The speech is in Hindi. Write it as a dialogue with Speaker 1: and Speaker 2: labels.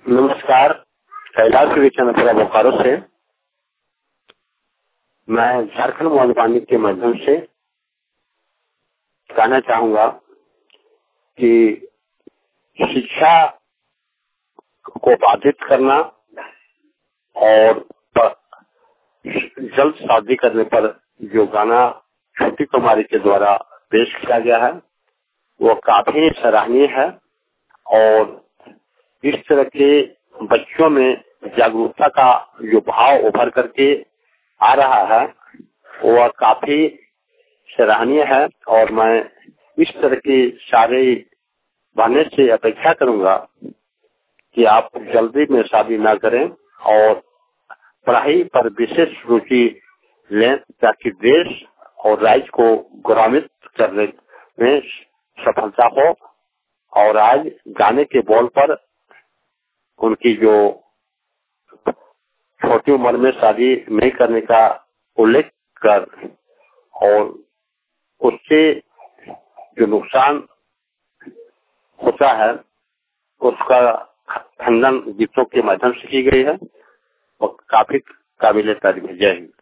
Speaker 1: नमस्कार। कैलाश विवेचनपुरा बोकारो से मैं झारखंड मधुबानी के माध्यम से कहना चाहूंगा कि शिक्षा को बाधित करना और जल्द शादी करने पर जो गाना छोटी कुमारी के द्वारा पेश किया गया है वो काफी सराहनीय है और इस तरह के बच्चों में जागरूकता का जो भाव उभर करके आ रहा है वह काफी सराहनीय है और मैं इस तरह के सारे बहने से अपेक्षा करूंगा कि आप जल्दी में शादी ना करें और पढ़ाई पर विशेष रुचि लें ताकि देश और राज्य को गौरवान्वित करने में सफलता हो। और आज गाने के बोल पर उनकी जो छोटी उम्र में शादी नहीं करने का उल्लेख कर और उससे जो नुकसान होता है उसका खंडन गीतों के माध्यम से की गई है और काफी काबिल तारीफ है। जय हिंद।